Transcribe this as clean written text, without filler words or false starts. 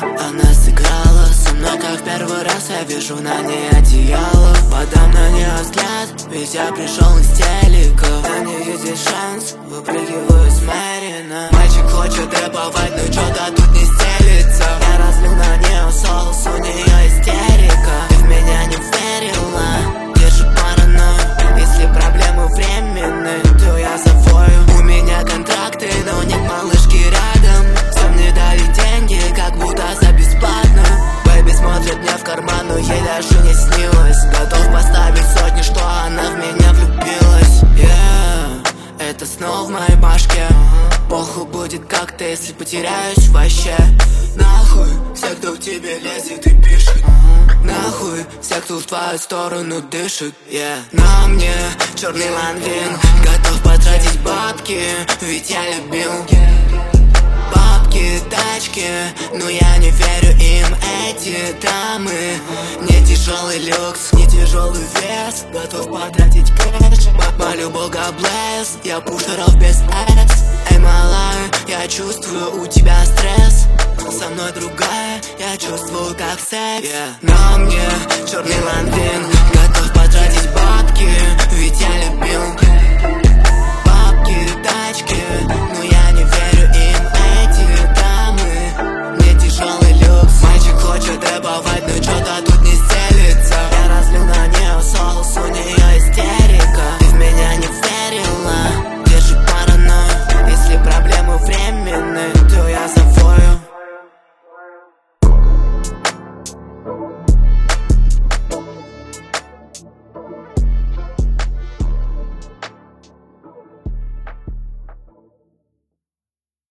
Она сыграла со мной, как в первый раз. Я вижу на ней одеяло, подам на нее взгляд, ведь я пришел из телека. На нее есть шанс, выпрыгиваю с Мэрина. Мальчик хочет рэповать, но что-то тут не стелится. Я разлил на нее соус, у нее истерика. Ты в меня не верила, держи паранойю. Если проблемы временные, то я завою. У меня контракты, но нет малышки рядом. Всем мне дали деньги, как будто за бесплатно. Бэйби смотрит мне в карман, но ей даже не снилось. Готов поставить сотни, что она в меня влюбилась. Это снова в моей башке. Похуй будет как-то, если потеряюсь вообще. Нахуй все, кто в тебе лезет и пишет. Нахуй все, кто в твою сторону дышит. На мне черный ланвин, готов потратить бабки, ведь я любил бабки, тачки, но я не верю им. Эти дамы, не тяжелый люкс, не тяжелый вес. Готов потратить кэш, молю бога блесс. Я пушеров без эс. Эй, малая, я чувствую у тебя стресс. Со мной другая, я чувствую как секс. На мне черный ланвин, готов потратить бабки, ведь я любил